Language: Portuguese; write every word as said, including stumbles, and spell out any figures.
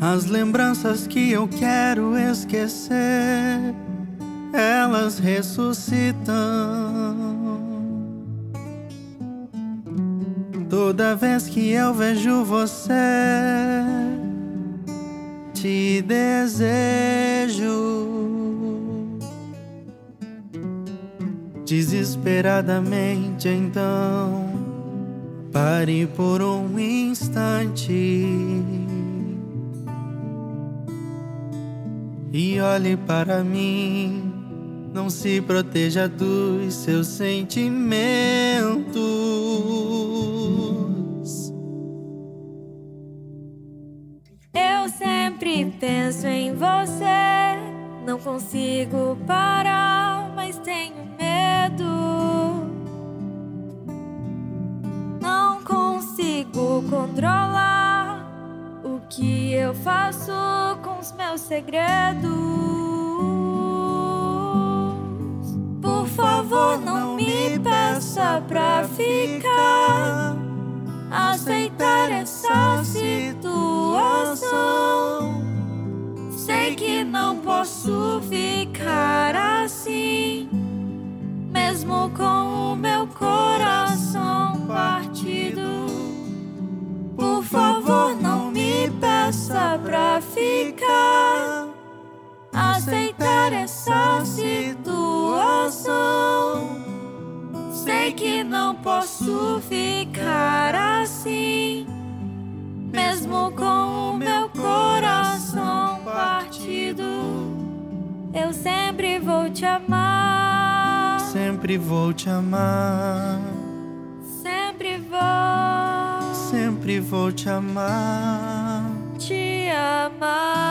As lembranças que eu quero esquecer, elas ressuscitam. Toda vez que eu vejo você, te desejo. Desesperadamente, então, pare por um instante e olhe para mim. Não se proteja dos seus sentimentos. Eu sempre penso em você, não consigo parar, mas tenho medo. Não consigo controlar o que eu faço com os meus segredos. Por favor, não me peça pra ficar, aceitar essa situação. Sei que não posso ficar assim, mesmo com o meu coração partido. Por favor, não me peça pra ficar, aceitar essa situação. Sei que não posso ficar assim, mesmo com o meu coração partido. Eu sempre vou te amar, sempre vou te amar, sempre vou, sempre vou te amar, te amar.